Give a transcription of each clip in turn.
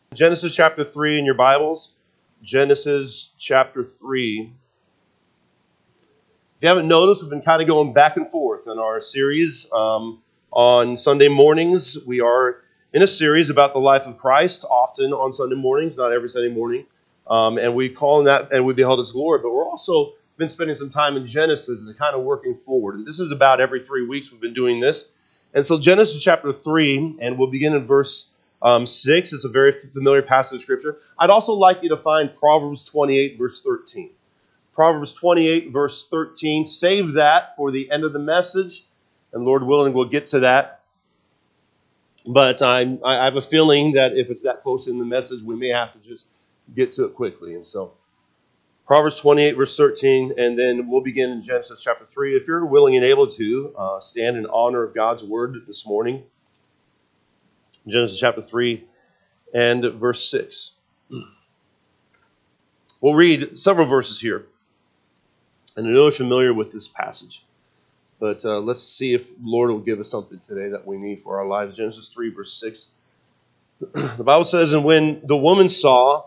Genesis chapter 3 in your Bibles. Genesis chapter 3. If you haven't noticed, we've been kind of going back and forth in our series. On Sunday mornings, we are in a series about the life of Christ, often on Sunday mornings, not every Sunday morning. And we call that, and we behold His glory. But we're also been spending some time in Genesis and kind of working forward. And this is about every 3 weeks we've been doing this. And so Genesis chapter 3, and we'll begin in verse 6. It's a very familiar passage of Scripture. I'd also like you to find Proverbs 28, verse 13. Proverbs 28, verse 13. Save that for the end of the message, and Lord willing, we'll get to that. But I have a feeling that if it's that close in the message, we may have to just get to it quickly. And so, Proverbs 28, verse 13, and then we'll begin in Genesis chapter 3. If you're willing and able to, stand in honor of God's word this morning. Genesis chapter 3 and verse 6. We'll read several verses here. And I know you're familiar with this passage. But let's see if the Lord will give us something today that we need for our lives. Genesis 3, verse 6. The Bible says, "And when the woman saw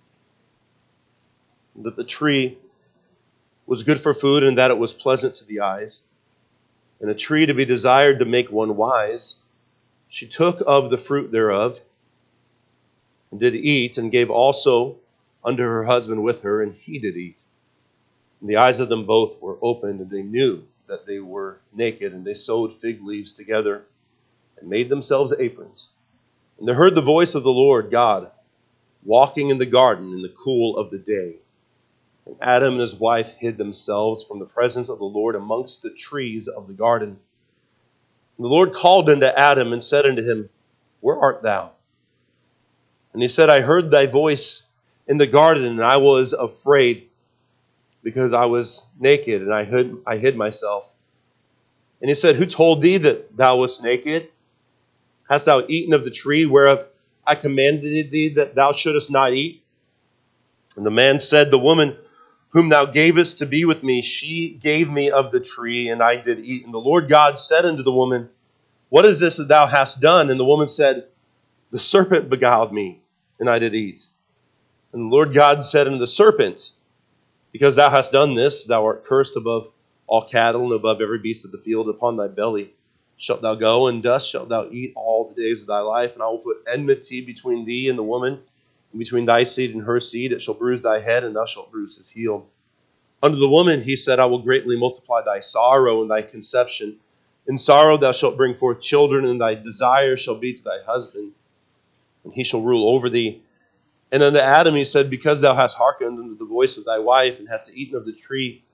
that the tree was good for food and that it was pleasant to the eyes, and a tree to be desired to make one wise, she took of the fruit thereof and did eat, and gave also unto her husband with her, and he did eat. And the eyes of them both were opened, and they knew that they were naked, and they sewed fig leaves together and made themselves aprons. And they heard the voice of the Lord God walking in the garden in the cool of the day. And Adam and his wife hid themselves from the presence of the Lord amongst the trees of the garden. And the Lord called unto Adam and said unto him, Where art thou? And he said, I heard thy voice in the garden, and I was afraid, because I was naked, and I hid myself. And he said, Who told thee that thou wast naked? Hast thou eaten of the tree whereof I commanded thee that thou shouldest not eat? And the man said, The woman whom thou gavest to be with me, she gave me of the tree, and I did eat. And the Lord God said unto the woman, What is this that thou hast done? And the woman said, The serpent beguiled me, and I did eat. And the Lord God said unto the serpent, Because thou hast done this, thou art cursed above all cattle and above every beast of the field. Upon thy belly shalt thou go, and dust shalt thou eat all the days of thy life. And I will put enmity between thee and the woman, and between thy seed and her seed. It shall bruise thy head, and thou shalt bruise his heel. Unto the woman he said, I will greatly multiply thy sorrow and thy conception. In sorrow thou shalt bring forth children, and thy desire shall be to thy husband, and he shall rule over thee. And unto Adam he said, Because thou hast hearkened unto the voice of thy wife, and hast eaten of the tree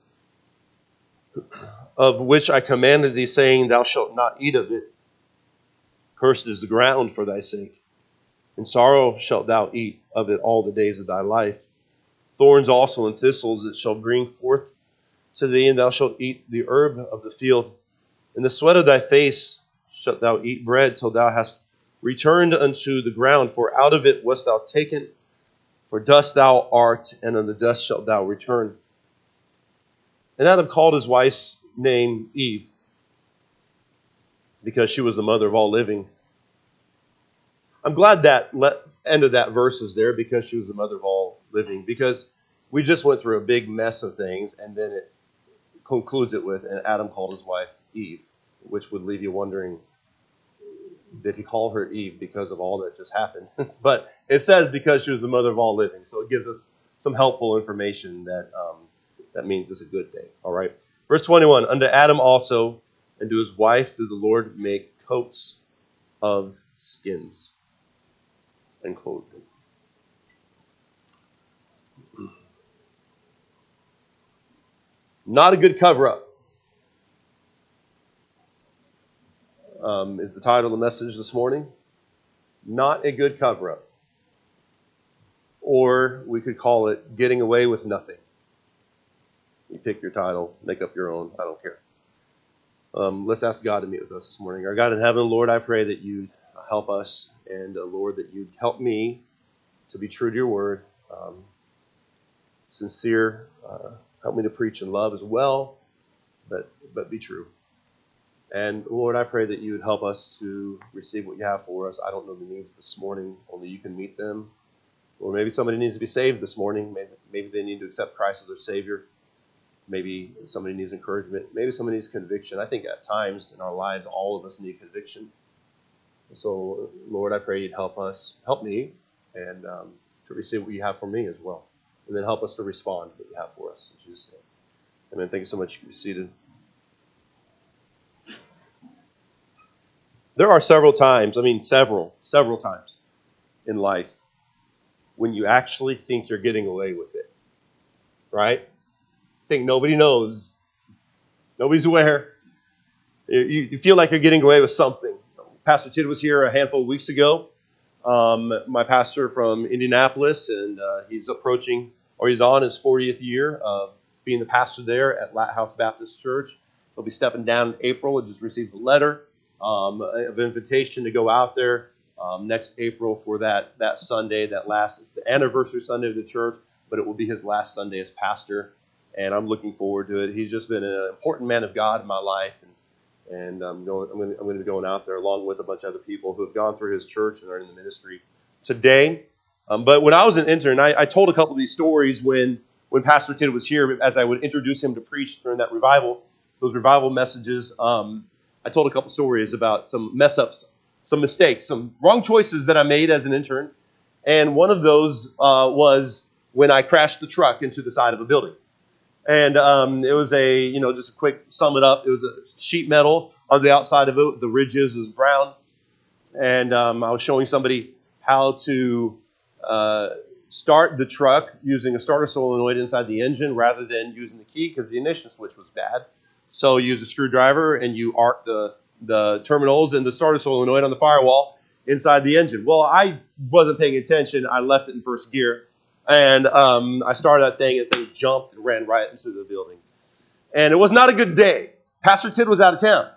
of which I commanded thee, saying, Thou shalt not eat of it, cursed is the ground for thy sake. In sorrow shalt thou eat of it all the days of thy life. Thorns also and thistles it shall bring forth to thee, and thou shalt eat the herb of the field. In the sweat of thy face shalt thou eat bread, till thou hast returned unto the ground, for out of it wast thou taken. For dust thou art, and unto dust shalt thou return. And Adam called his wife's name Eve, because she was the mother of all living. I'm glad that end of that verse is there, because she was the mother of all living, because we just went through a big mess of things, and then it concludes it with, and Adam called his wife Eve, which would leave you wondering, did he call her Eve because of all that just happened? But it says because she was the mother of all living, so it gives us some helpful information that that means it's a good thing. All right. Verse 21, Unto Adam also and to his wife did the Lord make coats of skins and clothed them. Not a good cover-up is the title of the message this morning. Not a good cover-up. Or we could call it Getting Away with Nothing. You pick your title, make up your own, I don't care. Let's ask God to meet with us this morning. Our God in heaven, Lord, I pray that you'd help us, and Lord, that you'd help me to be true to your word, sincere, help me to preach in love as well, but be true. And Lord, I pray that you would help us to receive what you have for us. I don't know the needs this morning. Only you can meet them. Or maybe somebody needs to be saved this morning. Maybe they need to accept Christ as their Savior. Maybe somebody needs encouragement. Maybe somebody needs conviction. I think at times in our lives, all of us need conviction. So, Lord, I pray you'd help me, and to receive what you have for me as well. And then help us to respond to what you have for us. In Jesus' name. Amen. Thank you so much. You can be seated. There are several times times in life when you actually think you're getting away with it, right? Think nobody knows. Nobody's aware. You feel like you're getting away with something. Pastor Tid was here a handful of weeks ago. My pastor from Indianapolis, and he's on his 40th year of being the pastor there at Lighthouse Baptist Church. He'll be stepping down in April. I just received a letter of invitation to go out there next April for that Sunday. It's the anniversary Sunday of the church, but it will be his last Sunday as pastor, and I'm looking forward to it. He's just been an important man of God in my life, and I'm going to be going out there along with a bunch of other people who have gone through his church and are in the ministry today. But when I was an intern, I told a couple of these stories when Pastor Tid was here, as I would introduce him to preach during that revival, those revival messages. I told a couple stories about some mess-ups, some mistakes, some wrong choices that I made as an intern. And one of those was when I crashed the truck into the side of a building. And it was just a quick sum it up. It was a sheet metal on the outside of it. The ridges was brown. And I was showing somebody how to start the truck using a starter solenoid inside the engine rather than using the key because the ignition switch was bad. So you use a screwdriver and you arc the terminals and the starter solenoid on the firewall inside the engine. Well, I wasn't paying attention. I left it in first gear. And I started that thing, and the thing jumped and ran right into the building. And it was not a good day. Pastor Tid was out of town.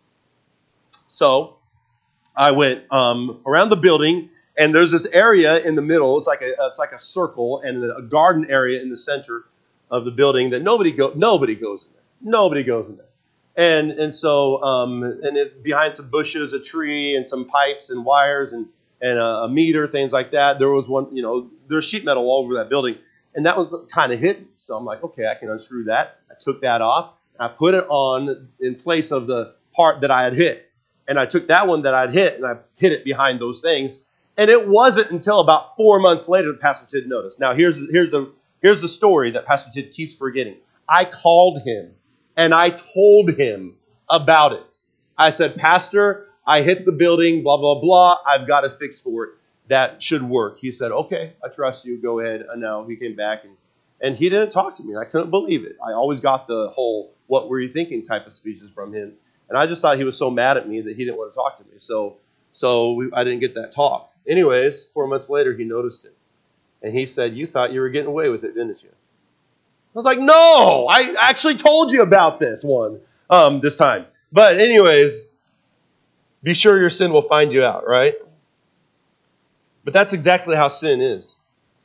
So I went around the building, and there's this area in the middle. It's like a circle, and a garden area in the center of the building that nobody goes in there. Nobody goes in there. And so behind some bushes, a tree, and some pipes and wires and a meter, things like that. There was one, there's sheet metal all over that building, and that was kind of hidden. So I'm like, okay, I can unscrew that. I took that off, and I put it on in place of the part that I had hit. And I took that one that I'd hit, and I hid it behind those things. And it wasn't until about 4 months later that Pastor Tid noticed. Now, here's the story that Pastor Tid keeps forgetting. I called him, and I told him about it. I said, Pastor, I hit the building, blah, blah, blah. I've got a fix for it. That should work. He said, okay, I trust you. Go ahead. And now he came back, and he didn't talk to me. I couldn't believe it. I always got the whole, what were you thinking type of speeches from him. And I just thought he was so mad at me that he didn't want to talk to me. So I didn't get that talk. Anyways, 4 months later, he noticed it. And he said, you thought you were getting away with it, didn't you? I was like, no, I actually told you about this time. But anyways, be sure your sin will find you out, right? But that's exactly how sin is.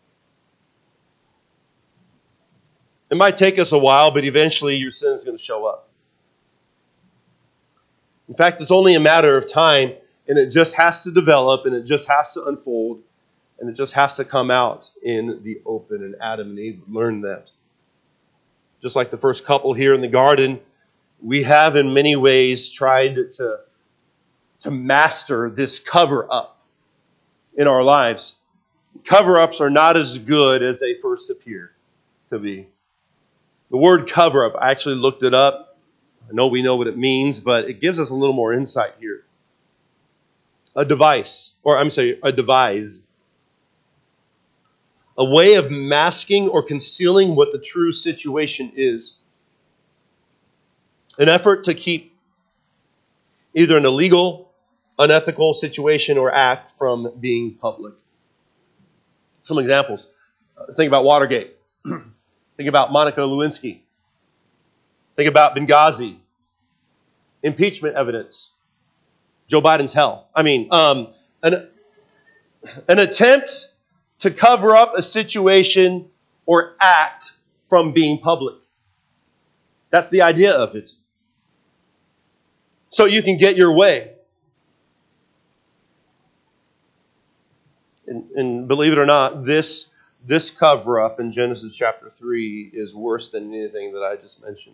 It might take us a while, but eventually your sin is going to show up. In fact, it's only a matter of time, and it just has to develop, and it just has to unfold, and it just has to come out in the open, and Adam and Eve learned that. Just like the first couple here in the garden, we have in many ways tried to master this cover-up in our lives. Cover-ups are not as good as they first appear to be. The word cover-up, I actually looked it up. I know we know what it means, but it gives us a little more insight here. A devise. A way of masking or concealing what the true situation is. An effort to keep either an illegal, unethical situation or act from being public. Some examples. Think about Watergate. Think about Monica Lewinsky. Think about Benghazi. Impeachment evidence. Joe Biden's health. An attempt to cover up a situation or act from being public. That's the idea of it. so you can get your way. And believe it or not, this cover-up in Genesis chapter 3 is worse than anything that I just mentioned.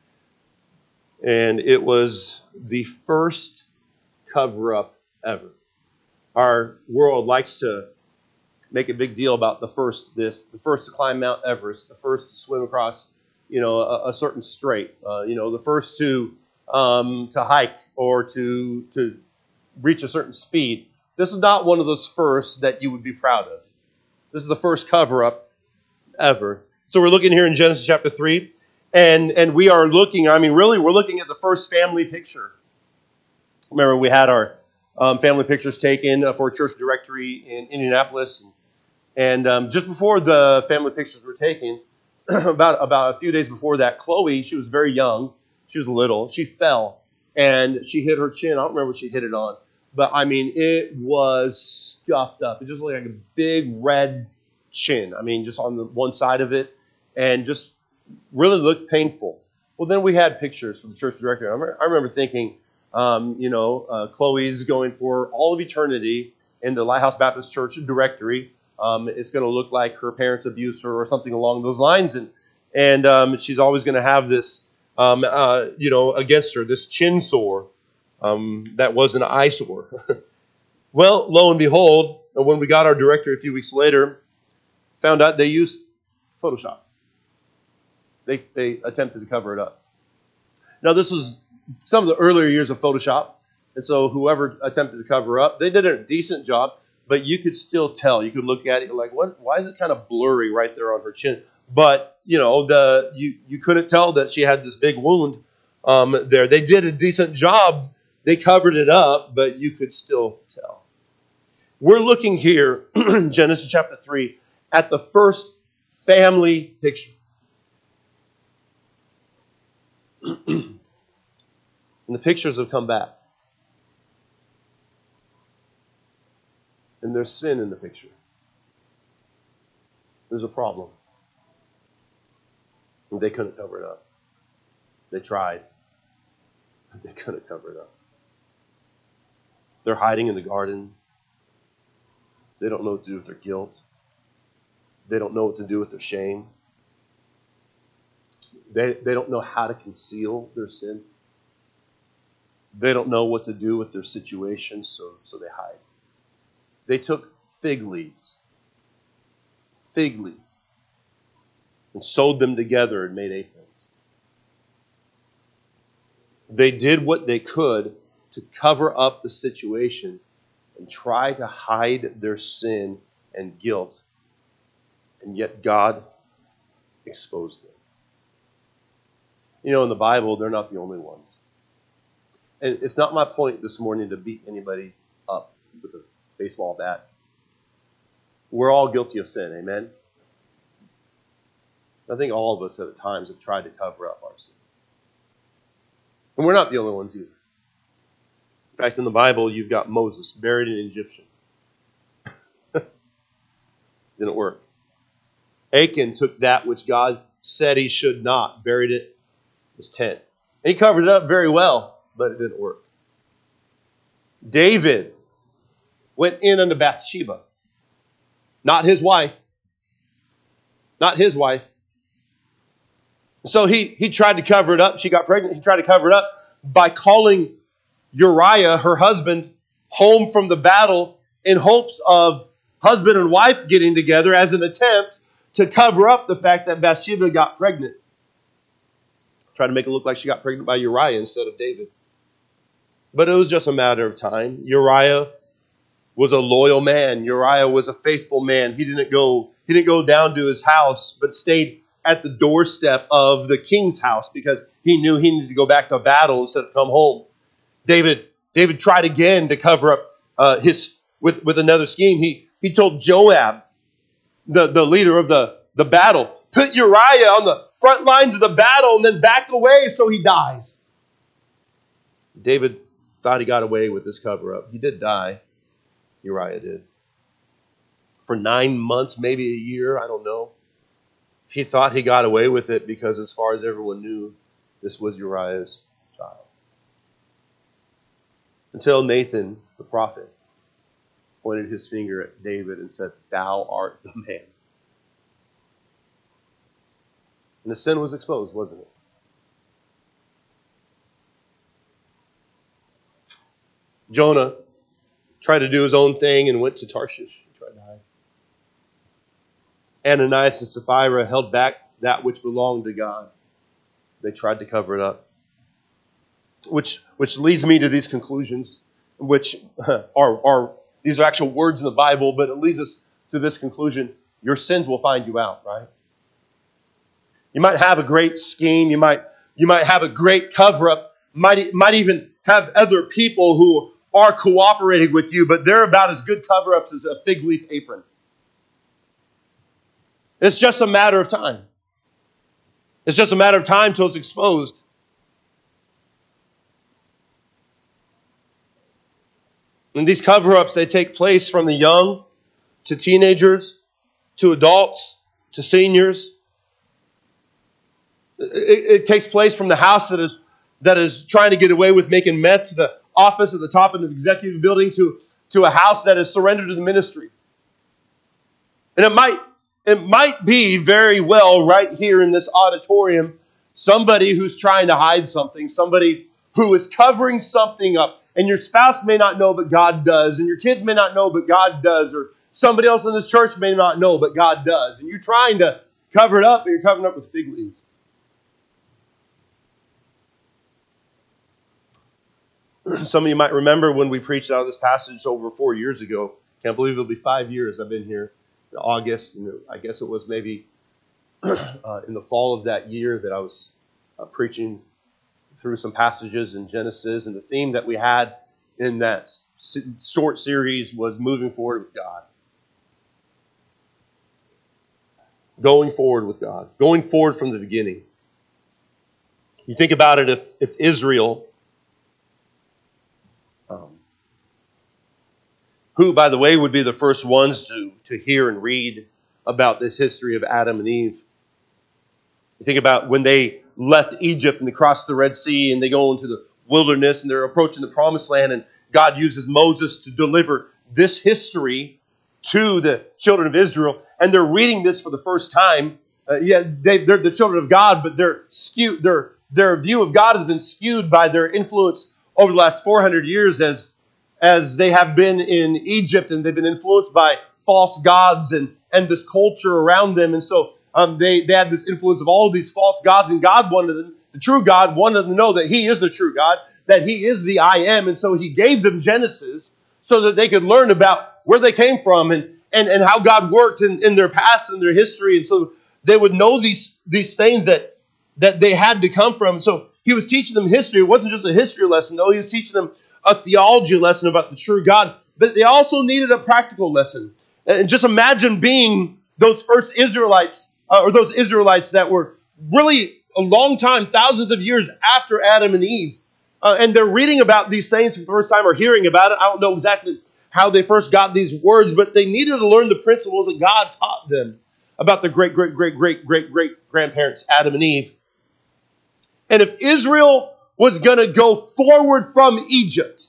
And it was the first cover-up ever. Our world likes to make a big deal about the first to climb Mount Everest, the first to swim across, a certain strait, the first to hike or to reach a certain speed. This is not one of those firsts that you would be proud of. This is the first cover-up ever. So we're looking here in Genesis chapter 3, and we are looking, we're looking at the first family picture. Remember, we had our family pictures taken for a church directory in Indianapolis, and just before the family pictures were taken, about a few days before that, Chloe, she was very young, she was little, she fell, and she hit her chin. I don't remember what she hit it on, but it was scuffed up. It just looked like a big red chin, just on the one side of it, and just really looked painful. Well, then we had pictures from the church directory. I remember thinking, Chloe's going for all of eternity in the Lighthouse Baptist Church directory. It's going to look like her parents abused her or something along those lines, and she's always going to have this, against her, this chin sore that was an eyesore. Well, lo and behold, when we got our directory a few weeks later, found out they used Photoshop. They attempted to cover it up. Now, this was some of the earlier years of Photoshop, and so whoever attempted to cover up, they did a decent job, but you could still tell. You could look at it, you're like, what? Why is it kind of blurry right there on her chin? But, you couldn't tell that she had this big wound there. They did a decent job. They covered it up, but you could still tell. We're looking here, Genesis chapter 3, at the first family picture. And the pictures have come back. And there's sin in the picture. There's a problem. And they couldn't cover it up. They tried, but they couldn't cover it up. They're hiding in the garden. They don't know what to do with their guilt. They don't know what to do with their shame. They don't know how to conceal their sin. They don't know what to do with their situation, so they hide. They took fig leaves, and sewed them together and made aprons. They did what they could to cover up the situation and try to hide their sin and guilt, and yet God exposed them. In the Bible, they're not the only ones. And it's not my point this morning to beat anybody up with a baseball bat. We're all guilty of sin, amen? I think all of us at times have tried to cover up our sin. And we're not the only ones either. In fact, in the Bible, you've got Moses buried in an Egyptian. Didn't work. Achan took that which God said he should not, buried it in his tent. And he covered it up very well, but it didn't work. David went in unto Bathsheba. Not his wife. Not his wife. So he tried to cover it up. She got pregnant. He tried to cover it up by calling Uriah, her husband, home from the battle in hopes of husband and wife getting together as an attempt to cover up the fact that Bathsheba got pregnant. Tried to make it look like she got pregnant by Uriah instead of David. But it was just a matter of time. Uriah was a loyal man. Uriah was a faithful man. He didn't go down to his house, but stayed at the doorstep of the king's house because he knew he needed to go back to battle instead of come home. David tried again to cover up with another scheme. He told Joab, the leader of the battle, put Uriah on the front lines of the battle and then back away so he dies. David thought he got away with this cover-up. He did die. Uriah did. For 9 months, maybe a year, I don't know. He thought he got away with it because as far as everyone knew, this was Uriah's child. until Nathan, the prophet, pointed his finger at David and said, "Thou art the man." And the sin was exposed, wasn't it? Jonah tried to do his own thing and went to Tarshish. He tried to hide. Ananias and Sapphira held back that which belonged to God. They tried to cover it up. Which leads me to these conclusions, which are these are actual words in the Bible, but it leads us to this conclusion. Your sins will find you out, right? You might have a great scheme. You might have a great cover-up. Might even have other people who are cooperating with you, but they're about as good cover-ups as a fig leaf apron. It's just a matter of time. It's just a matter of time till it's exposed. And these cover-ups, they take place from the young to teenagers to adults to seniors. It takes place from the house that is trying to get away with making meth to the office at the top of the executive building to a house that is surrendered to the ministry. And it might be very well right here in this auditorium somebody who's trying to hide something, somebody who is covering something up. And your spouse may not know, but God does. And your kids may not know, but God does. Or somebody else in this church may not know, but God does. And you're trying to cover it up, but you're covering it up with fig leaves. Some of you might remember when we preached out of this passage over 4 years ago. Can't believe it'll be 5 years I've been here in August. And I guess it was maybe in the fall of that year that I was preaching through some passages in Genesis. And the theme that we had in that short series was moving forward with God. Going forward with God. Going forward from the beginning. You think about it, if Israel, who, by the way, would be the first ones to hear and read about this history of Adam and Eve. You think about when they left Egypt and they crossed the Red Sea and they go into the wilderness and they're approaching the Promised Land, and God uses Moses to deliver this history to the children of Israel. And they're reading this for the first time. They're the children of God, but they're skewed. Their view of God has been skewed by their influence over the last 400 years as they have been in Egypt, and they've been influenced by false gods and this culture around them. And so they had this influence of all of these false gods, and God wanted them, the true God wanted them to know that He is the true God, that He is the I Am. And so He gave them Genesis so that they could learn about where they came from and how God worked in their past and their history. And so they would know these things that they had to come from. So He was teaching them history. It wasn't just a history lesson, though. He was teaching them a theology lesson about the true God. But they also needed a practical lesson. And just imagine being those first Israelites, or those Israelites that were really a long time, thousands of years after Adam and Eve. And they're reading about these things for the first time or hearing about it. I don't know exactly how they first got these words, but they needed to learn the principles that God taught them about the great-great-great-great-great-grandparents, Adam and Eve. And if Israel was going to go forward from Egypt,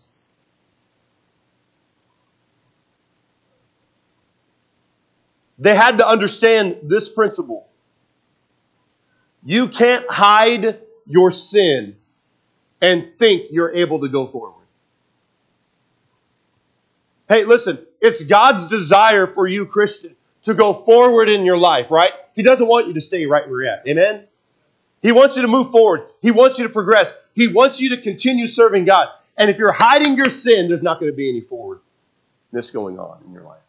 they had to understand this principle. You can't hide your sin and think you're able to go forward. Hey, listen, it's God's desire for you, Christian, to go forward in your life, right? He doesn't want you to stay right where you're at. Amen? He wants you to move forward. He wants you to progress. He wants you to continue serving God. And if you're hiding your sin, there's not going to be any forwardness going on in your life.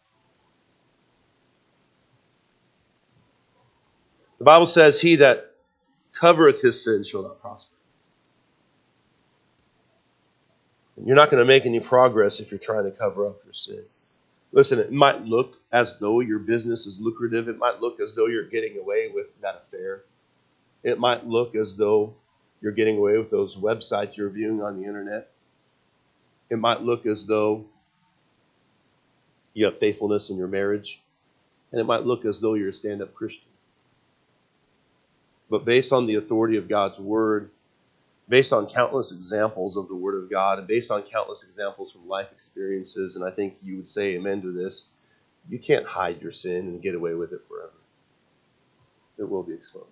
The Bible says, "He that covereth his sin shall not prosper." And you're not going to make any progress if you're trying to cover up your sin. Listen, it might look as though your business is lucrative. It might look as though you're getting away with that affair. It might look as though you're getting away with those websites you're viewing on the internet. It might look as though you have faithfulness in your marriage. And it might look as though you're a stand-up Christian. But based on the authority of God's Word, based on countless examples of the Word of God and based on countless examples from life experiences, and I think you would say amen to this, you can't hide your sin and get away with it forever. It will be exposed.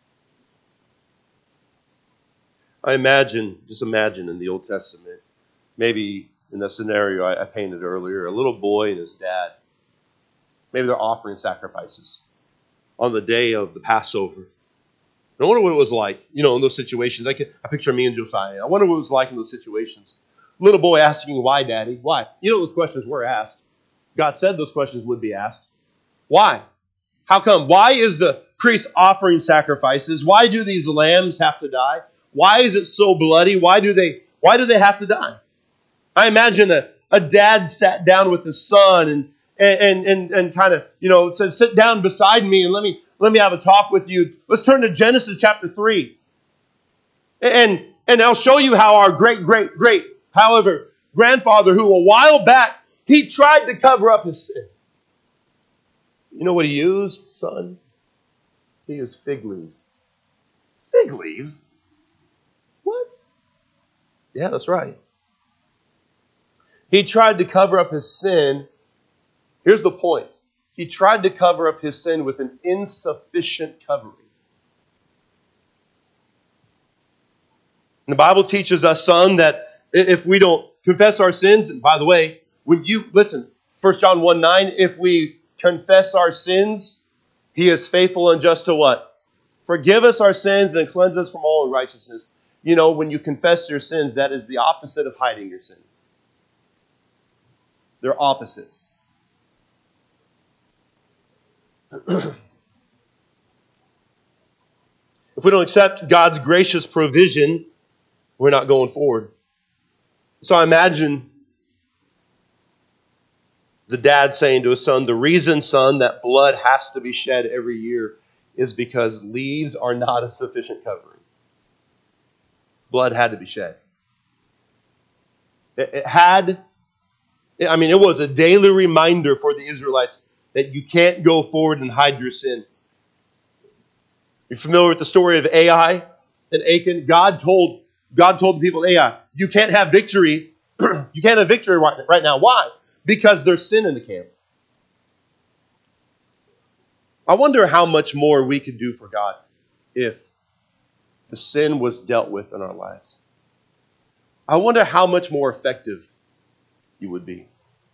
Just imagine in the Old Testament, maybe in the scenario I painted earlier, a little boy and his dad, maybe they're offering sacrifices on the day of the Passover. And I wonder what it was like, in those situations. I picture me and Josiah. I wonder what it was like in those situations. Little boy asking, why, Daddy? Why? Those questions were asked. God said those questions would be asked. Why? How come? Why is the priest offering sacrifices? Why do these lambs have to die? Why is it so bloody? Why do they have to die? I imagine a dad sat down with his son and kind of, said, sit down beside me and let me have a talk with you. Let's turn to Genesis chapter 3. And I'll show you how our great, however, grandfather, who a while back, he tried to cover up his sin. You know what he used, son? He used fig leaves. Fig leaves? What? Yeah, that's right. He tried to cover up his sin. Here's the point. He tried to cover up his sin with an insufficient covering. And the Bible teaches us, son, that if we don't confess our sins, and by the way, when you, listen, 1 John 1:9, if we confess our sins, He is faithful and just to what? Forgive us our sins and cleanse us from all unrighteousness. When you confess your sins, that is the opposite of hiding your sin. They're opposites. If we don't accept God's gracious provision, we're not going forward. So I imagine the dad saying to his son, the reason, son, that blood has to be shed every year is because leaves are not a sufficient covering. Blood had to be shed. It was a daily reminder for the Israelites that you can't go forward and hide your sin. You're familiar with the story of Ai and Achan? God told the people of Ai, you can't have victory. You can't have victory right now. Why? Because there's sin in the camp. I wonder how much more we could do for God if the sin was dealt with in our lives. I wonder how much more effective you would be.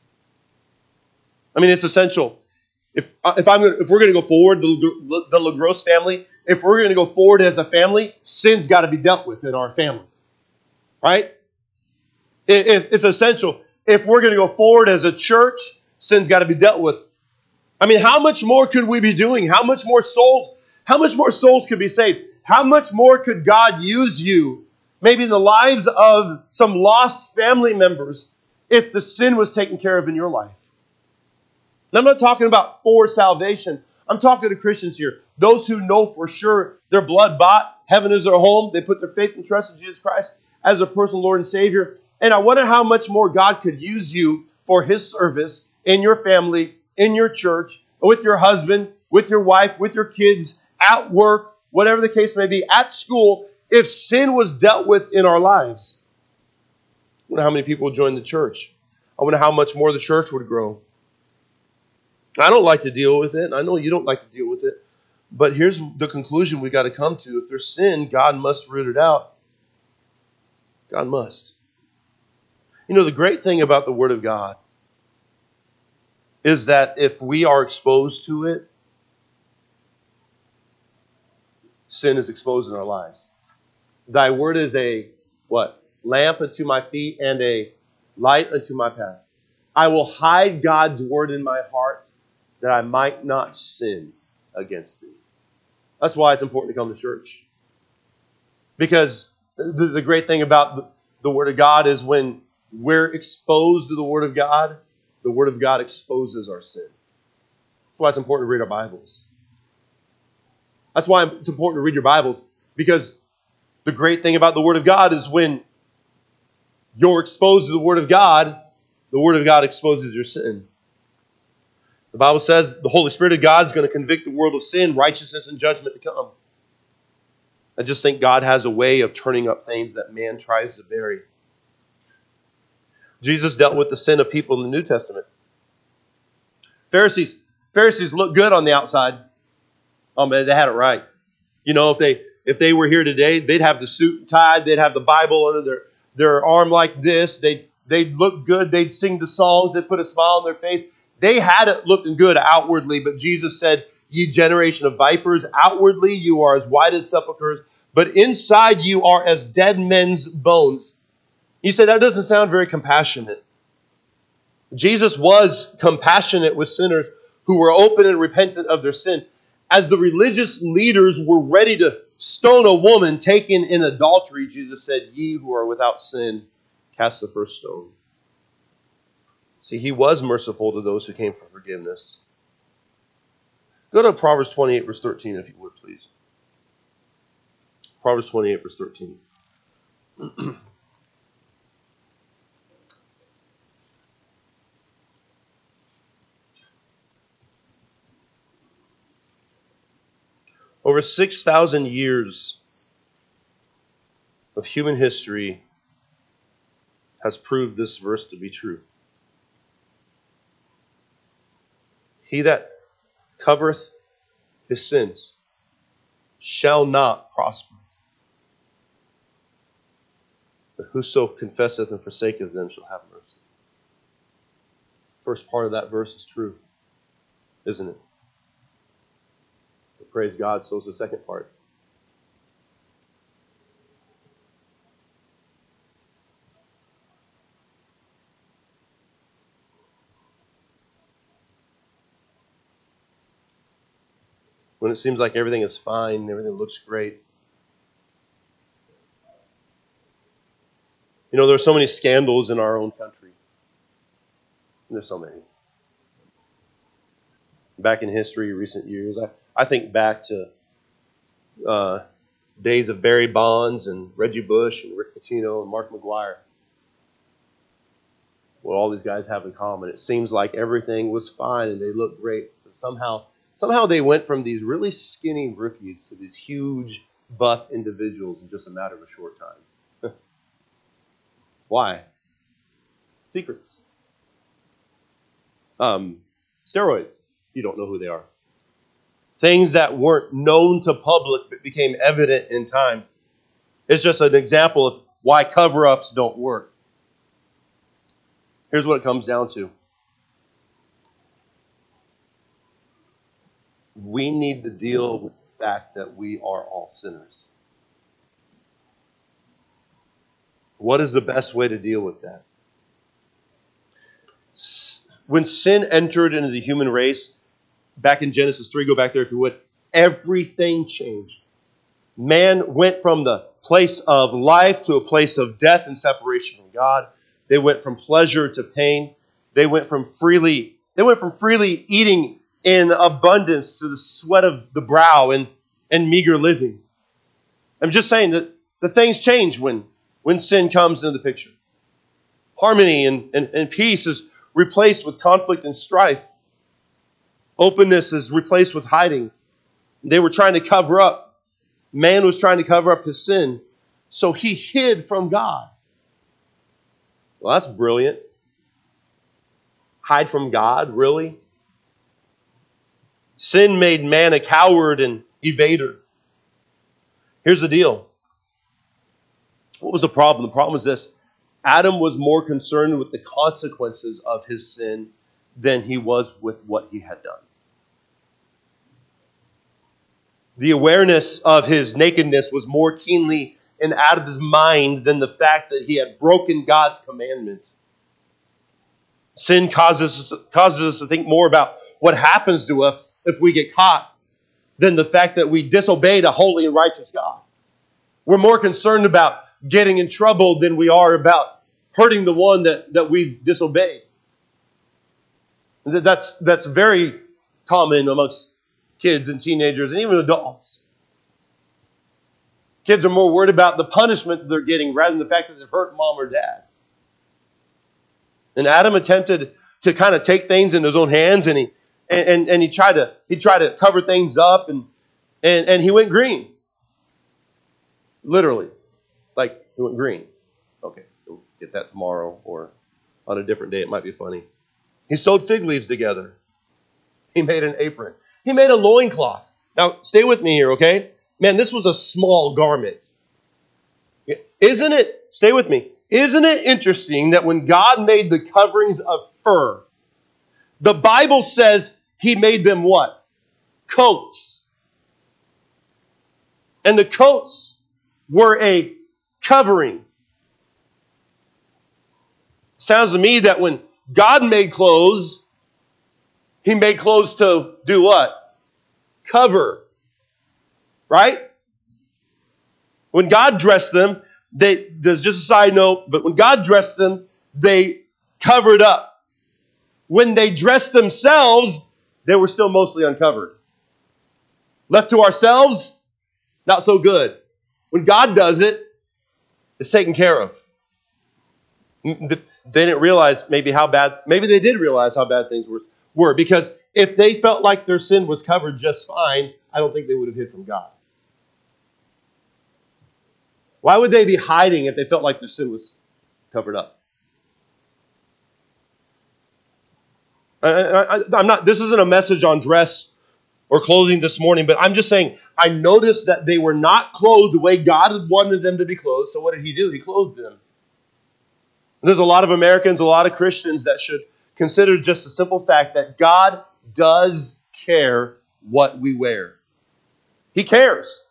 It's essential. If we're going to go forward, the LaGrosse family, if we're going to go forward as a family, sin's got to be dealt with in our family. Right? It's essential. If we're going to go forward as a church, sin's got to be dealt with. How much more could we be doing? How much more souls could be saved? How much more could God use you, maybe in the lives of some lost family members, if the sin was taken care of in your life? And I'm not talking about for salvation. I'm talking to Christians here. Those who know for sure they're blood bought, heaven is their home. They put their faith and trust in Jesus Christ as their personal Lord and Savior. And I wonder how much more God could use you for His service in your family, in your church, with your husband, with your wife, with your kids, at work, whatever the case may be, at school, if sin was dealt with in our lives. I wonder how many people would join the church. I wonder how much more the church would grow. I don't like to deal with it. I know you don't like to deal with it. But here's the conclusion we got to come to. If there's sin, God must root it out. God must. The great thing about the Word of God is that if we are exposed to it, sin is exposed in our lives. Thy word is a, what? Lamp unto my feet and a light unto my path. I will hide God's word in my heart that I might not sin against thee. That's why it's important to come to church. Because the great thing about the Word of God is when we're exposed to the Word of God exposes our sin. That's why it's important to read our Bibles. That's why it's important to read your Bibles. Because the great thing about the Word of God is when you're exposed to the Word of God exposes your sin. The Bible says the Holy Spirit of God is going to convict the world of sin, righteousness, and judgment to come. I just think God has a way of turning up things that man tries to bury. Jesus dealt with the sin of people in the New Testament. Pharisees look good on the outside. Oh man, they had it right. You know, if they were here today, they'd have the suit and tie, they'd have the Bible under their arm like this. They'd look good, they'd sing the songs, they'd put a smile on their face. They had it looking good outwardly, but Jesus said, "Ye generation of vipers, outwardly you are as white as sepulchres, but inside you are as dead men's bones." You say, that doesn't sound very compassionate. Jesus was compassionate with sinners who were open and repentant of their sin. As the religious leaders were ready to stone a woman taken in adultery, Jesus said, "Ye who are without sin, cast the first stone." See, he was merciful to those who came for forgiveness. Go to Proverbs 28, verse 13, if you would, please. Proverbs 28, verse 13. Over 6,000 years of human history has proved this verse to be true. He that covereth his sins shall not prosper, but whoso confesseth and forsaketh them shall have mercy. First part of that verse is true, isn't it? But praise God, so is the second part. When it seems like everything is fine, everything looks great. You know, there are so many scandals in our own country. There's so many. Back in history, recent years, I think back to days of Barry Bonds and Reggie Bush and Rick Pitino and Mark McGuire. What all these guys have in common. It seems like everything was fine and they looked great. But somehow they went from these really skinny rookies to these huge, buff individuals in just a matter of a short time. Why? Secrets. Steroids. You don't know who they are. Things that weren't known to public but became evident in time. It's just an example of why cover-ups don't work. Here's what it comes down to. We need to deal with the fact that we are all sinners. What is the best way to deal with that? When sin entered into the human race, back in Genesis 3, go back there if you would, everything changed. Man went from the place of life to a place of death and separation from God. They went from pleasure to pain. They went from freely eating in abundance to the sweat of the brow and meager living. I'm just saying that the things change when sin comes into the picture. Harmony and peace is replaced with conflict and strife. Openness is replaced with hiding. They were trying to cover up. Man was trying to cover up his sin, so he hid from God. Well, that's brilliant. Hide from God, really? Sin made man a coward and evader. Here's the deal. What was the problem? The problem was this. Adam was more concerned with the consequences of his sin than he was with what he had done. The awareness of his nakedness was more keenly in Adam's mind than the fact that he had broken God's commandments. Sin causes us to think more about what happens to us if we get caught than the fact that we disobeyed a holy and righteous God. We're more concerned about getting in trouble than we are about hurting the one that we've disobeyed. That's very common amongst kids and teenagers and even adults. Kids are more worried about the punishment that they're getting rather than the fact that they've hurt mom or dad. And Adam attempted to kind of take things in his own hands, and he tried to cover things up, and he went green. Literally. Like, it went green. Okay, we'll get that tomorrow or on a different day. It might be funny. He sewed fig leaves together. He made an apron. He made a loincloth. Now, stay with me here, okay? Man, this was a small garment. Isn't it, stay with me, isn't it interesting that when God made the coverings of fur, the Bible says he made them what? Coats. And the coats were a covering. Sounds to me that when God made clothes, he made clothes to do what? Cover. Right? When God dressed them, there's just a side note, but when God dressed them, they covered up. When they dressed themselves, they were still mostly uncovered. Left to ourselves, not so good. When God does it, it's taken care of. They didn't realize maybe they did realize how bad things were, because if they felt like their sin was covered just fine, I don't think they would have hid from God. Why would they be hiding if they felt like their sin was covered up? This isn't a message on dress or clothing this morning, but I'm just saying, I noticed that they were not clothed the way God had wanted them to be clothed. So what did he do? He clothed them. There's a lot of Americans, a lot of Christians that should consider just the simple fact that God does care what we wear. He cares.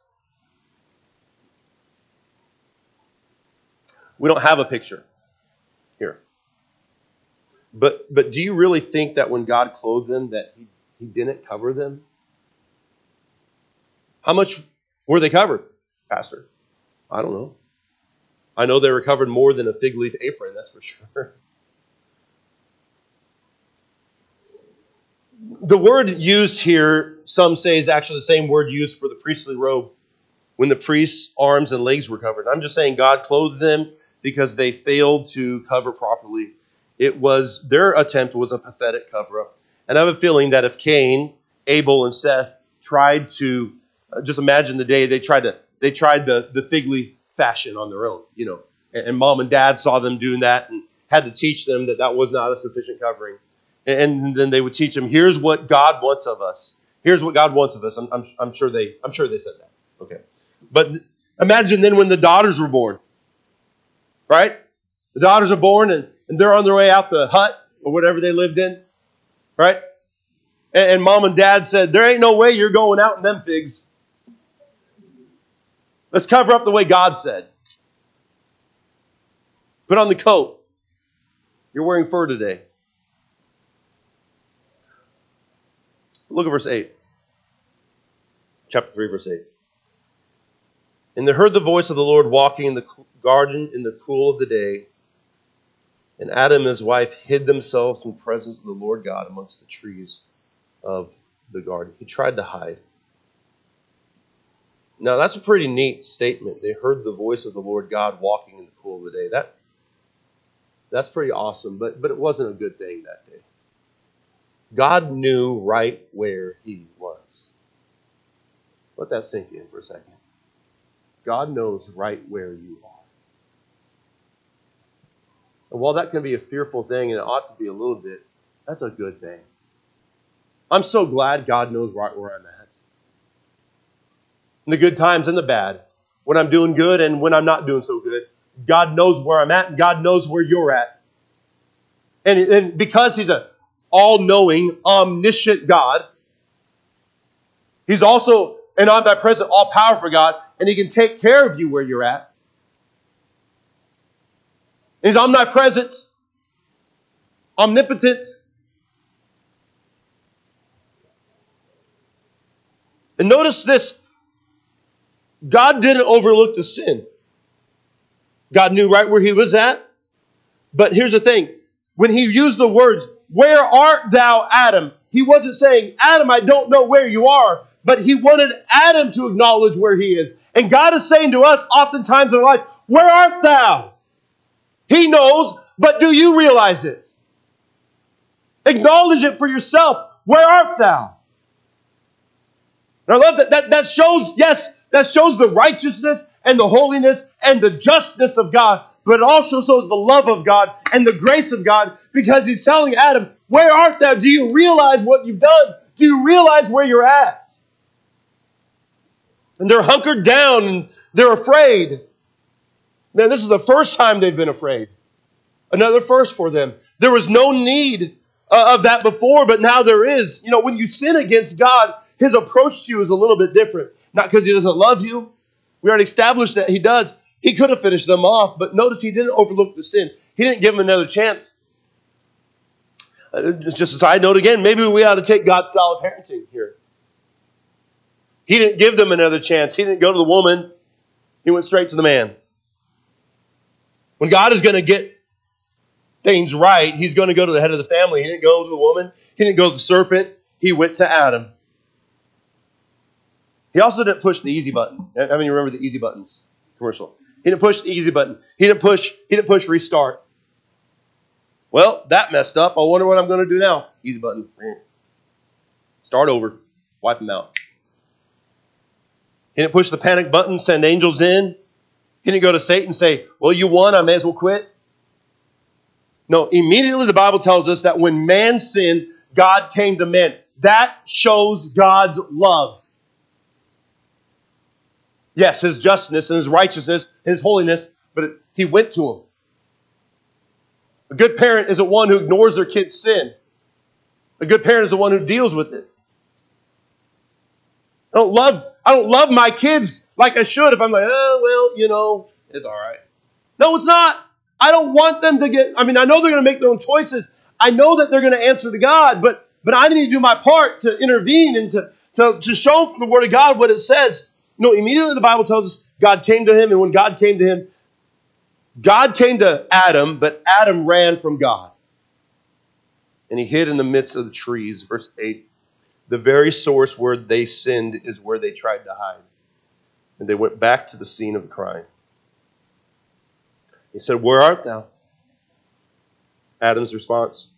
We don't have a picture here. But do you really think that when God clothed them that he didn't cover them? How much were they covered, Pastor? I don't know. I know they were covered more than a fig leaf apron, that's for sure. The word used here, some say, is actually the same word used for the priestly robe when the priest's arms and legs were covered. I'm just saying God clothed them because they failed to cover properly. Their attempt was a pathetic cover-up. And I have a feeling that if Cain, Abel, and Seth tried to, just imagine the day they tried the fig leaf fashion on their own, and mom and dad saw them doing that and had to teach them that was not a sufficient covering. And then they would teach them, here's what God wants of us. Here's what God wants of us. I'm sure they said that. Okay. But imagine then when the daughters were born. Right? The daughters are born and they're on their way out the hut or whatever they lived in. Right? And mom and dad said, there ain't no way you're going out in them figs. Let's cover up the way God said. Put on the coat. You're wearing fur today. Look at verse 8. Chapter 3, verse 8. And they heard the voice of the Lord walking in the garden in the cool of the day. And Adam and his wife hid themselves from the presence of the Lord God amongst the trees of the garden. He tried to hide. Now, that's a pretty neat statement. They heard the voice of the Lord God walking in the cool of the day. That's pretty awesome, but it wasn't a good thing that day. God knew right where he was. Let that sink in for a second. God knows right where you are. And while that can be a fearful thing, and it ought to be a little bit, that's a good thing. I'm so glad God knows right where I'm at. In the good times and the bad. When I'm doing good and when I'm not doing so good. God knows where I'm at and God knows where you're at. And because he's an all-knowing, omniscient God, he's also an omnipresent, all-powerful God, and he can take care of you where you're at. He's omnipresent, omnipotent. And notice this. God didn't overlook the sin. God knew right where he was at. But here's the thing. When he used the words, "Where art thou, Adam?" he wasn't saying, "Adam, I don't know where you are." But he wanted Adam to acknowledge where he is. And God is saying to us oftentimes in our life, "Where art thou?" He knows, but do you realize it? Acknowledge it for yourself. Where art thou? And I love that shows, yes, That shows the righteousness and the holiness and the justness of God. But it also shows the love of God and the grace of God, because he's telling Adam, where art thou? Do you realize what you've done? Do you realize where you're at? And they're hunkered down and they're afraid. Man, this is the first time they've been afraid. Another first for them. There was no need of that before, but now there is. You know, when you sin against God, his approach to you is a little bit different. Not because he doesn't love you. We already established that he does. He could have finished them off, but notice he didn't overlook the sin. He didn't give them another chance. Just a side note again, maybe we ought to take God's style of parenting here. He didn't give them another chance. He didn't go to the woman. He went straight to the man. When God is going to get things right, he's going to go to the head of the family. He didn't go to the woman. He didn't go to the serpent. He went to Adam. He also didn't push the easy button. I mean, you remember the easy buttons commercial. He didn't push the easy button. He didn't push restart. Well, that messed up. I wonder what I'm going to do now. Easy button. Start over. Wipe them out. He didn't push the panic button, send angels in. He didn't go to Satan and say, well, you won, I may as well quit. No, immediately the Bible tells us that when man sinned, God came to man. That shows God's love. Yes, his justness and his righteousness and his holiness, but he went to him. A good parent isn't one who ignores their kid's sin. A good parent is the one who deals with it. I don't love my kids like I should if I'm like, oh, well, you know, it's all right. No, it's not. I don't want them to I know they're going to make their own choices. I know that they're going to answer to God, but I need to do my part to intervene and to show from the Word of God what it says. No, immediately the Bible tells us God came to him, and when God came to him, God came to Adam, but Adam ran from God. And he hid in the midst of the trees. Verse 8, the very source where they sinned is where they tried to hide. And they went back to the scene of the crime. He said, where art thou? Adam's response.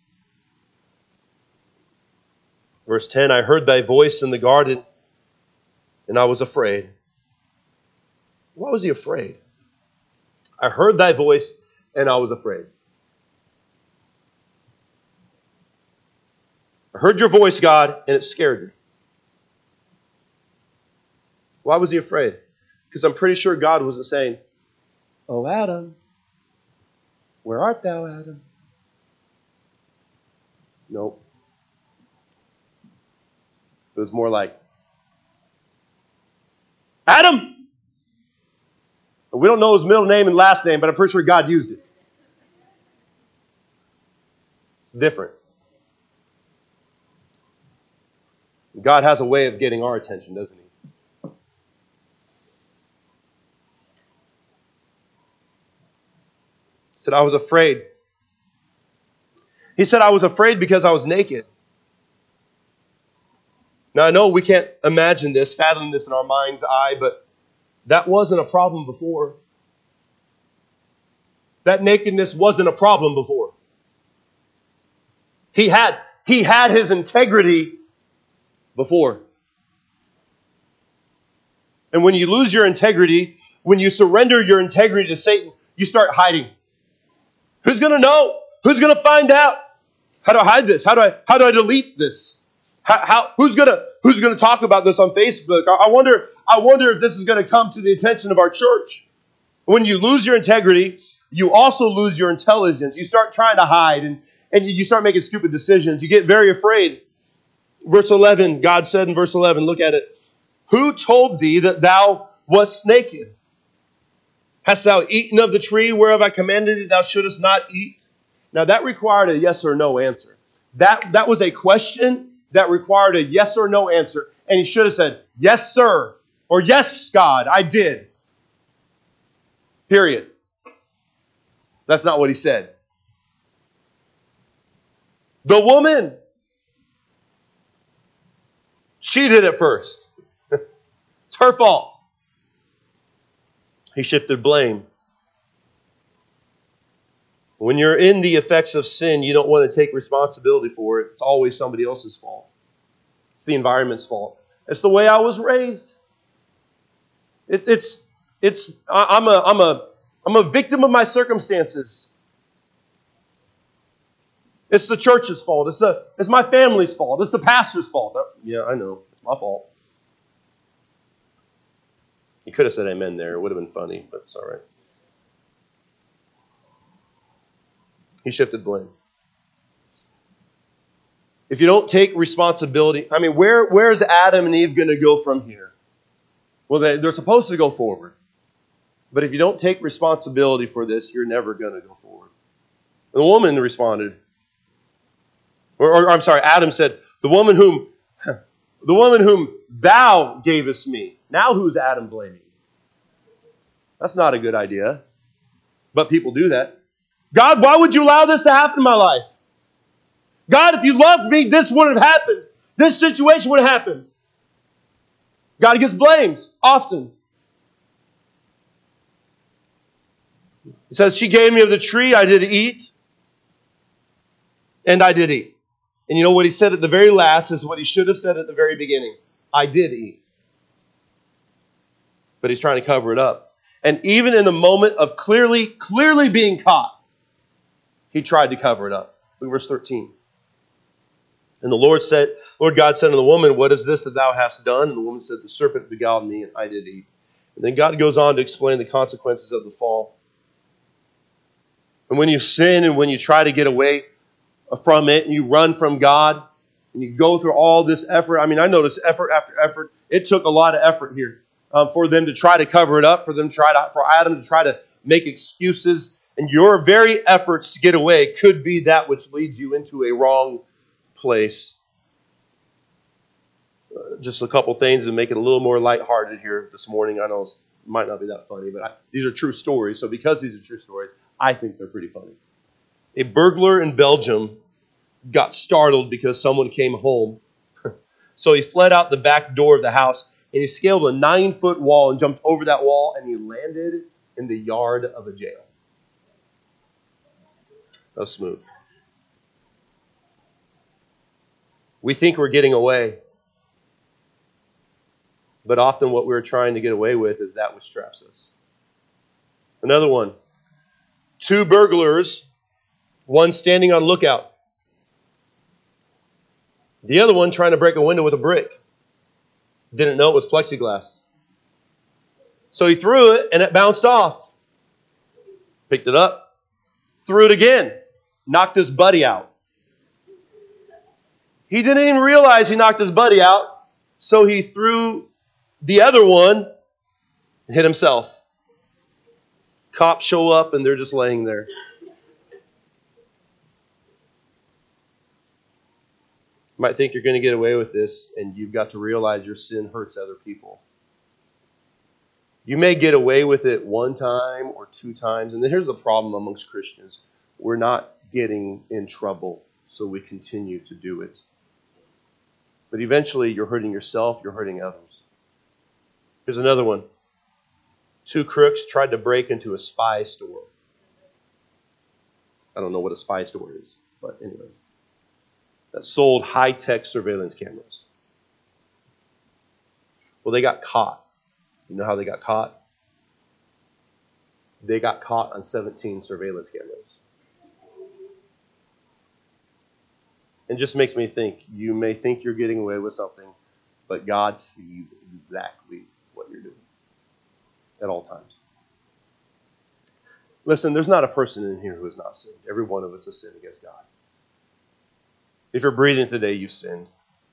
Verse 10, I heard thy voice in the garden, and I was afraid. Why was he afraid? I heard thy voice, and I was afraid. I heard your voice, God, and it scared me. Why was he afraid? Because I'm pretty sure God wasn't saying, oh, Adam, where art thou, Adam? Nope. It was more like, Adam! We don't know his middle name and last name, but I'm pretty sure God used it. It's different. God has a way of getting our attention, doesn't he? He said, I was afraid. He said, I was afraid because I was naked. Now, I know we can't imagine this, fathom this in our mind's eye, but that wasn't a problem before. That nakedness wasn't a problem before. He had his integrity before. And when you lose your integrity, when you surrender your integrity to Satan, you start hiding. Who's going to know? Who's going to find out? How do I hide this? How do I delete this? Who's going to talk about this on Facebook? I wonder if this is going to come to the attention of our church. When you lose your integrity, you also lose your intelligence. You start trying to hide and you start making stupid decisions. You get very afraid. Verse 11, God said in verse 11, look at it. Who told thee that thou wast naked? Hast thou eaten of the tree whereof I commanded thee thou shouldest not eat? Now that required a yes or no answer. That was a question that required a yes or no answer. And he should have said, yes, sir, or yes, God, I did. Period. That's not what he said. The woman, she did it first. It's her fault. He shifted blame. When you're in the effects of sin, you don't want to take responsibility for it. It's always somebody else's fault. It's the environment's fault. It's the way I was raised. I'm a victim of my circumstances. It's the church's fault. It's my family's fault. It's the pastor's fault. Yeah, I know. It's my fault. You could have said amen there. It would have been funny, but it's all right. He shifted blame. If you don't take responsibility, I mean, where's Adam and Eve going to go from here? Well, they're supposed to go forward. But if you don't take responsibility for this, you're never going to go forward. The woman responded, or I'm sorry, Adam said, the woman whom thou gavest me. Now who's Adam blaming? That's not a good idea. But people do that. God, why would you allow this to happen in my life? God, if you loved me, this wouldn't have happened. This situation would have happened. God gets blamed often. He says, she gave me of the tree, I did eat, and I did eat. And you know what he said at the very last is what he should have said at the very beginning. I did eat. But he's trying to cover it up. And even in the moment of clearly being caught, he tried to cover it up. Look at verse 13. And the Lord God said to the woman, what is this that thou hast done? And the woman said, the serpent beguiled me, and I did eat. And then God goes on to explain the consequences of the fall. And when you sin and when you try to get away from it, and you run from God, and you go through all this effort. I mean, I noticed effort after effort. It took a lot of effort here for them to try to cover it up, for Adam to try to make excuses. And your very efforts to get away could be that which leads you into a wrong place. Just a couple things to make it a little more lighthearted here this morning. I know it might not be that funny, but these are true stories. So because these are true stories, I think they're pretty funny. A burglar in Belgium got startled because someone came home. So he fled out the back door of the house and he scaled a 9-foot wall and jumped over that wall and he landed in the yard of a jail. That was smooth. We think we're getting away. But often what we're trying to get away with is that which traps us. Another one. 2 burglars, one standing on lookout. The other one trying to break a window with a brick. Didn't know it was plexiglass. So he threw it and it bounced off. Picked it up. Threw it again. Knocked his buddy out. He didn't even realize he knocked his buddy out. So he threw the other one and hit himself. Cops show up and they're just laying there. You might think you're going to get away with this, and you've got to realize your sin hurts other people. You may get away with it 1 time or 2 times, and then here's the problem amongst Christians. We're not getting in trouble, so we continue to do it. But eventually, you're hurting yourself, you're hurting others. Here's another one. 2 crooks tried to break into a spy store. I don't know what a spy store is, but anyways. That sold high-tech surveillance cameras. Well, they got caught. You know how they got caught? They got caught on 17 surveillance cameras. It just makes me think, you may think you're getting away with something, but God sees exactly what you're doing at all times. Listen, there's not a person in here who has not sinned. Every one of us has sinned against God. If you're breathing today, you've sinned.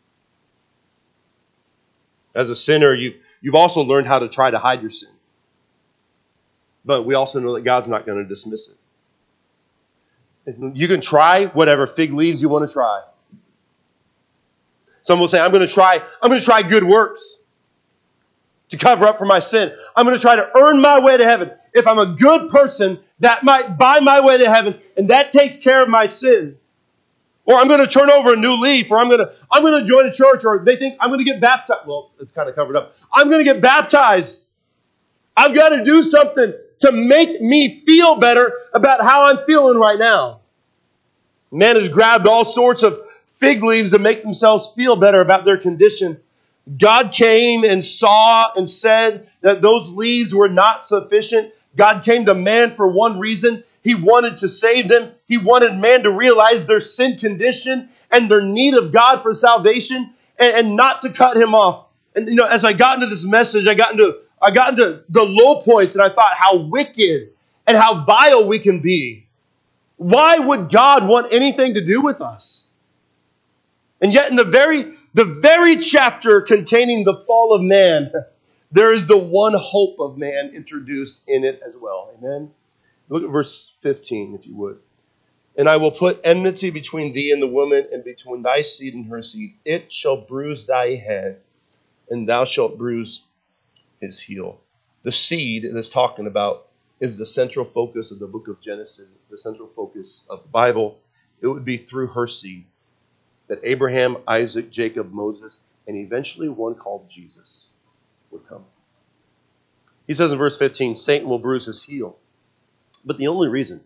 As a sinner, you've also learned how to try to hide your sin. But we also know that God's not going to dismiss it. You can try whatever fig leaves you want to try. Some will say, I'm going to try good works to cover up for my sin. I'm going to try to earn my way to heaven. If I'm a good person, that might buy my way to heaven, and that takes care of my sin. Or I'm going to turn over a new leaf, or I'm going to join a church, or they think I'm going to get baptized. Well, it's kind of covered up. I'm going to get baptized. I've got to do something to make me feel better about how I'm feeling right now. Man has grabbed all sorts of fig leaves to make themselves feel better about their condition. God came and saw and said that those leaves were not sufficient. God came to man for one reason. He wanted to save them. He wanted man to realize their sin condition and their need of God for salvation and not to cut him off. And as I got into this message, I got into the low points, and I thought how wicked and how vile we can be. Why would God want anything to do with us? And yet in the very chapter containing the fall of man, there is the one hope of man introduced in it as well. Amen? Look at verse 15, if you would. And I will put enmity between thee and the woman, and between thy seed and her seed. It shall bruise thy head, and thou shalt bruise his heel. The seed it is talking about is the central focus of the book of Genesis, the central focus of the Bible. It would be through her seed that Abraham, Isaac, Jacob, Moses, and eventually one called Jesus would come. He says in verse 15, Satan will bruise his heel. But the only reason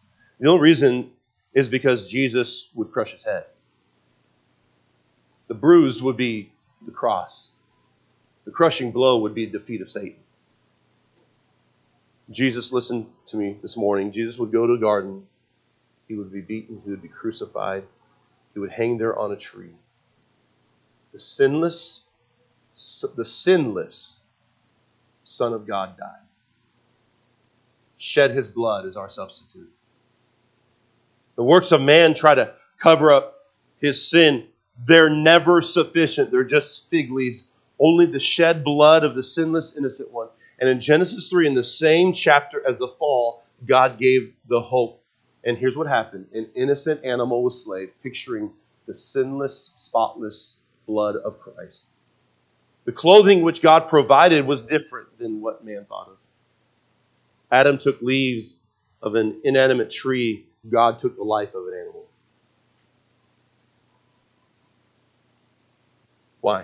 is because Jesus would crush his head. The bruised would be the cross. The crushing blow would be defeat of Satan. Jesus, listen to me this morning. Jesus would go to the garden. He would be beaten. He would be crucified. He would hang there on a tree. The sinless Son of God died. Shed his blood as our substitute. The works of man try to cover up his sin. They're never sufficient. They're just fig leaves. Only the shed blood of the sinless, innocent one. And in Genesis 3, in the same chapter as the fall, God gave the hope. And here's what happened. An innocent animal was slain, picturing the sinless, spotless blood of Christ. The clothing which God provided was different than what man thought of. Adam took leaves of an inanimate tree. God took the life of an animal. Why?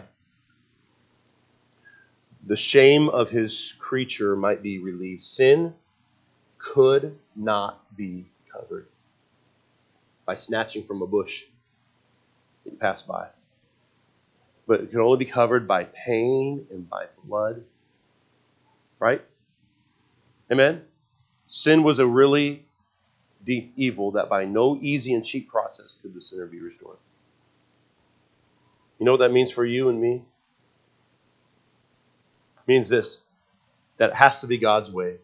The shame of his creature might be relieved. Sin could not be covered by snatching from a bush that you pass by. But it can only be covered by pain and by blood. Right? Amen? Sin was a really deep evil that by no easy and cheap process could the sinner be restored. You know what that means for you and me? It means this, that it has to be God's way.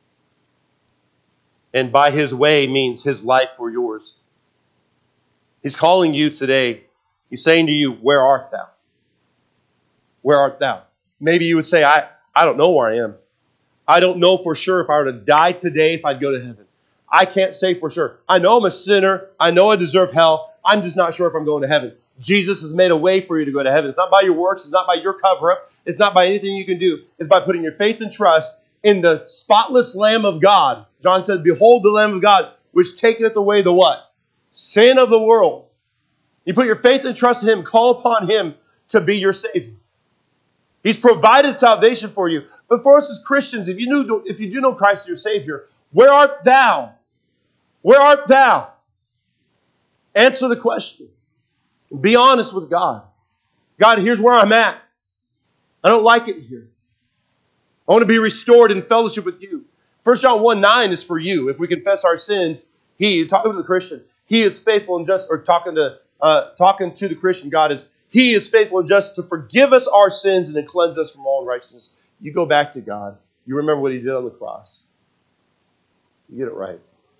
And by his way means his life or yours. He's calling you today. He's saying to you, where art thou? Where art thou? Maybe you would say, I don't know where I am. I don't know for sure if I were to die today if I'd go to heaven. I can't say for sure. I know I'm a sinner. I know I deserve hell. I'm just not sure if I'm going to heaven. Jesus has made a way for you to go to heaven. It's not by your works. It's not by your cover-up. It's not by anything you can do. It's by putting your faith and trust in the spotless Lamb of God. John said, behold the Lamb of God, which taketh away the what? Sin of the world. You put your faith and trust in him. Call upon him to be your Savior. He's provided salvation for you. But for us as Christians, if you do know Christ as your Savior, where art thou? Where art thou? Answer the question. Be honest with God. God, here's where I'm at. I don't like it here. I want to be restored in fellowship with you. 1 John 1:9 is for you. If we confess our sins, talking to the Christian, he is faithful and just, or talking to the Christian, God is, he is faithful and just to forgive us our sins and to cleanse us from all unrighteousness. You go back to God. You remember what he did on the cross. You get it right.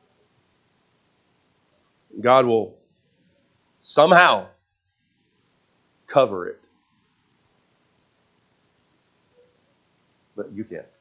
God will somehow cover it. But you can't.